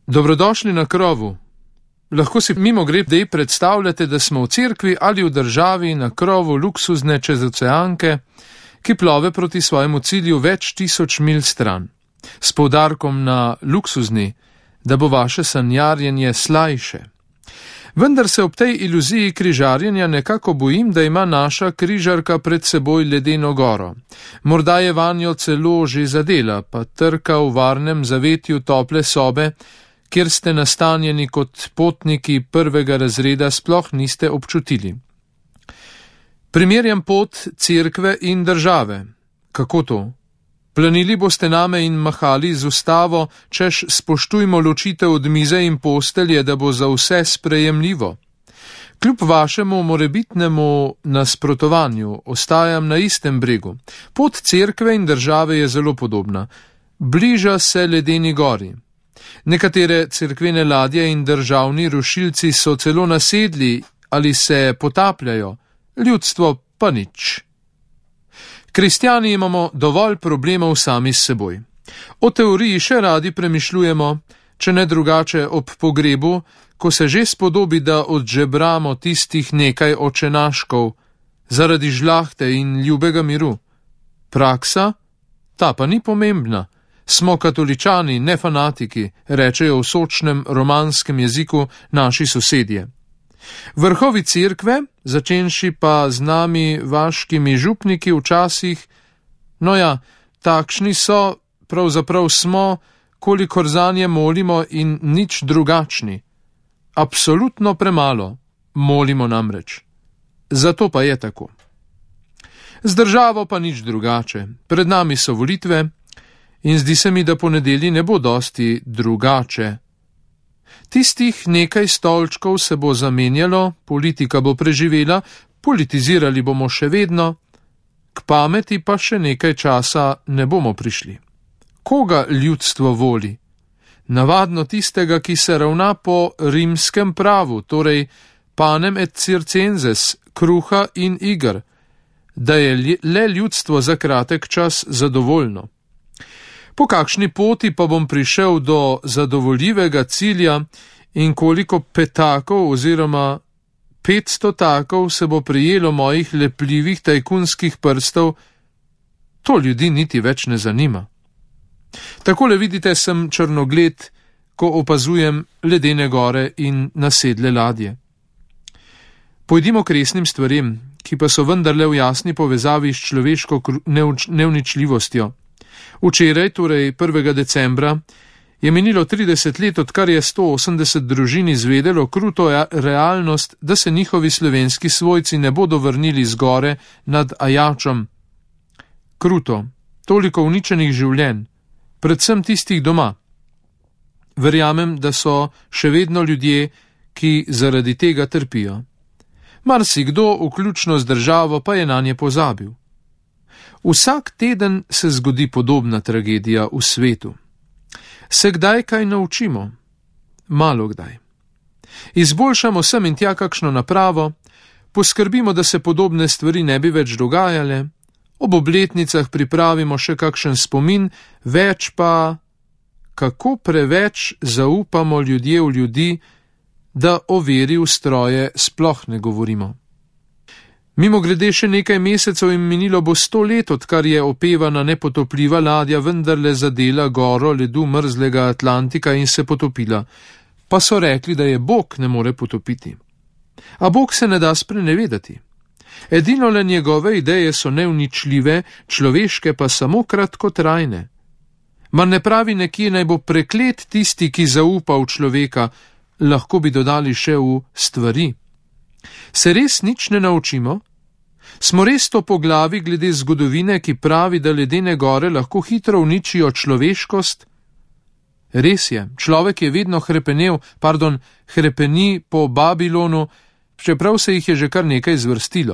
Dobrodošli na krovu. Lahko si mimogrede predstavljate, da smo v cerkvi ali v državi na krovu luksuzne čezoceanke, ki plove proti svojemu cilju več tisoč milj stran, s poudarkom na luksuzni, da bo vaše sanjarjenje slajše. Vendar se ob tej iluziji križarjenja nekako bojim, da ima naša križarka pred seboj ledeno goro. Morda je vanjo celo že zadela, pa trka v varnem zavetju tople sobe, kjer ste nastanjeni kot potniki prvega razreda, sploh niste občutili. Primerjam pot cerkve in države. Kako to? Planili boste name in mahali z ustavo, češ spoštujmo ločitev od mize in postelje, da bo za vse sprejemljivo. Kljub vašemu morebitnemu nasprotovanju ostajam na istem bregu. Pot cerkve in države je zelo podobna. Bliža se ledeni gori. Nekatere cerkvene ladje in državni rušilci so celo nasedli ali se potapljajo, ljudstvo pa nič. Kristjani imamo dovolj problemov sami s seboj. O teoriji še radi premišljujemo, če ne drugače ob pogrebu, ko se že spodobi, da odžebramo tistih nekaj očenaškov zaradi žlahte in ljubega miru. Praksa? Ta pa ni pomembna. Smo katoličani, ne fanatiki, rečejo v sočnem romanskem jeziku naši sosedje. Vrhovi cerkve, začenši pa z nami vaškimi župniki včasih, no ja, takšni so, pravzaprav smo, kolikor zanje molimo in nič drugačni. Absolutno premalo, molimo namreč. Zato pa je tako. Z državo pa nič drugače. Pred nami so volitve in zdi se mi, da po nedelji ne bo dosti drugače. Tistih nekaj stolčkov se bo zamenjalo, politika bo preživela, politizirali bomo še vedno, k pameti pa še nekaj časa ne bomo prišli. Koga ljudstvo voli? Navadno tistega, ki se ravna po rimskem pravu, torej panem et circenses, kruha in iger, da je le ljudstvo za kratek čas zadovoljno. Po kakšni poti pa bom prišel do zadovoljivega cilja in koliko petakov oziroma 500 takov se bo prijelo mojih lepljivih tajkunskih prstov, to ljudi niti več ne zanima. Takole vidite, sem črnogled, ko opazujem ledene gore in nasedle ladje. Pojdimo k resnim stvarem, ki pa so vendarle v jasni povezavi s človeško neuničljivostjo. Včeraj, torej 1. decembra, je minilo 30 let, odkar je 180 družin izvedelo kruto realnost, da se njihovi slovenski svojci ne bodo vrnili z gore nad Ajačom. Kruto, toliko uničenih življenj, predvsem tistih doma. Verjamem, da so še vedno ljudje, ki zaradi tega trpijo. Marsikdo, vključno z državo, pa je nanje pozabil. Vsak teden se zgodi podobna tragedija v svetu. Se kdaj kaj naučimo? Malo kdaj. Izboljšamo sem in tja kakšno napravo, poskrbimo, da se podobne stvari ne bi več dogajale, ob obletnicah pripravimo še kakšen spomin, več pa, kako preveč zaupamo ljudje v ljudi, da o veri v stroje sploh ne govorimo. Mimogrede, še nekaj mesecev in minilo bo 100 let, odkar je opevana nepotopljiva ladja vendarle zadela goro ledu mrzlega Atlantika in se potopila. Pa so rekli, da je Bog ne more potopiti. A Bog se ne da sprenevedati. Edino le njegove ideje so neuničljive, človeške pa samo kratkotrajne. Mar ne pravi nekje, naj bo preklet tisti, ki zaupa v človeka, lahko bi dodali še v stvari. Se res nič ne naučimo? Smo res to po glavi glede zgodovine, ki pravi, da ledene gore lahko hitro uničijo človeškost? Res je, človek je vedno hrepeni po Babilonu, čeprav se jih je že kar nekaj zvrstilo.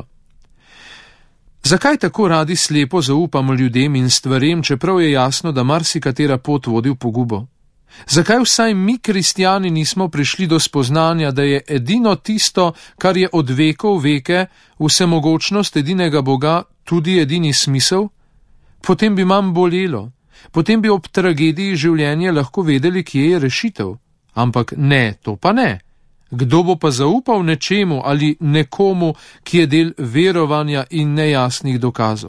Zakaj tako radi slepo zaupamo ljudem in stvarem, čeprav je jasno, da marsikatera pot vodi v pogubo? Zakaj vsaj mi, kristjani, nismo prišli do spoznanja, da je edino tisto, kar je od vekov veke, vsemogočnost edinega Boga, tudi edini smisel? Potem bi manj bolelo, potem bi ob tragediji življenja lahko vedeli, kje je rešitev. Ampak ne, to pa ne. Kdo bo pa zaupal nečemu ali nekomu, ki je del verovanja in nejasnih dokazov?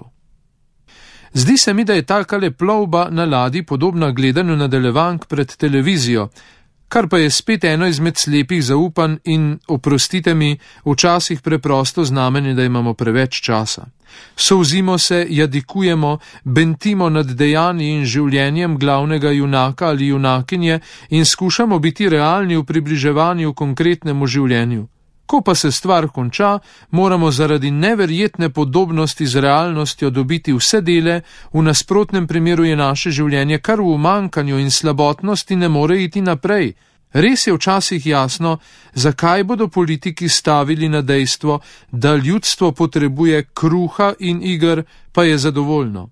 Zdi se mi, da je takale plovba na ladji podobna gledanju nadaljevank pred televizijo, kar pa je spet eno izmed slepih zaupanj in, oprostite mi, včasih preprosto znamenje, da imamo preveč časa. Solzimo se, jadikujemo, bentimo nad dejanji in življenjem glavnega junaka ali junakinje in skušamo biti realni v približevanju konkretnemu življenju. Ko pa se stvar konča, moramo zaradi neverjetne podobnosti z realnostjo dobiti vse dele, v nasprotnem primeru je naše življenje kar v umankanju in slabotnosti ne more iti naprej. Res je včasih jasno, zakaj bodo politiki stavili na dejstvo, da ljudstvo potrebuje kruha in iger, pa je zadovoljno.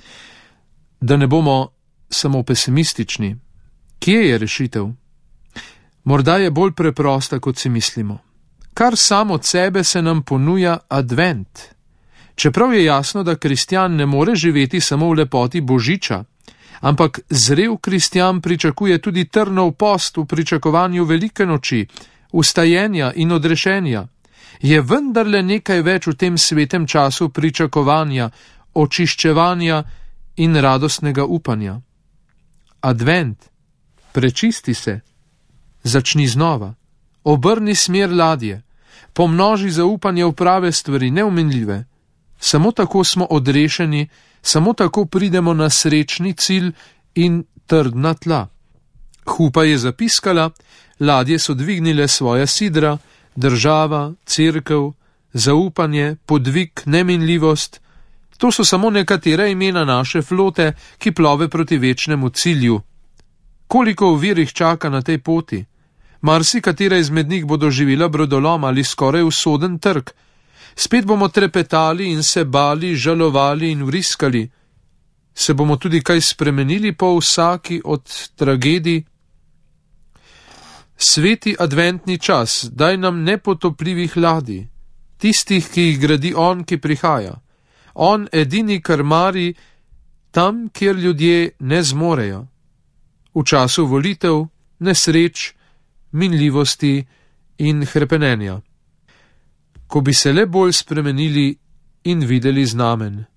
Da ne bomo samo pesimistični. Kje je rešitev? Morda je bolj preprosta, kot si mislimo. Kar sam od sebe se nam ponuja advent. Čeprav je jasno, da kristjan ne more živeti samo v lepoti božiča, ampak zrel kristjan pričakuje tudi trnov post v pričakovanju velike noči, vstajenja in odrešenja. Je vendarle nekaj več v tem svetem času pričakovanja, očiščevanja in radostnega upanja. Advent. Prečisti se. Začni znova. Obrni smer ladje. Pomnoži zaupanje v prave stvari, neuminljive. Samo tako smo odrešeni, samo tako pridemo na srečni cilj in trdna tla. Hupa je zapiskala, ladje so dvignile svoja sidra, država, cerkev, zaupanje, podvig, neminljivost. To so samo nekatera imena naše flote, ki plove proti večnemu cilju. Koliko ovir jih čaka na tej poti? Marsikatera izmed njih bo doživela brodolom ali skoraj usoden trk. Spet bomo trepetali in se bali, žalovali in vriskali. Se bomo tudi kaj spremenili po vsaki od tragedij? Sveti adventni čas, daj nam nepotopljivih ladij, tistih, ki jih gradi on, ki prihaja. On edini krmari tam, kjer ljudje ne zmorejo. V času volitev, nesreč, minljivosti in hrepenenja. Ko bi se le bolj spremenili in videli znamen.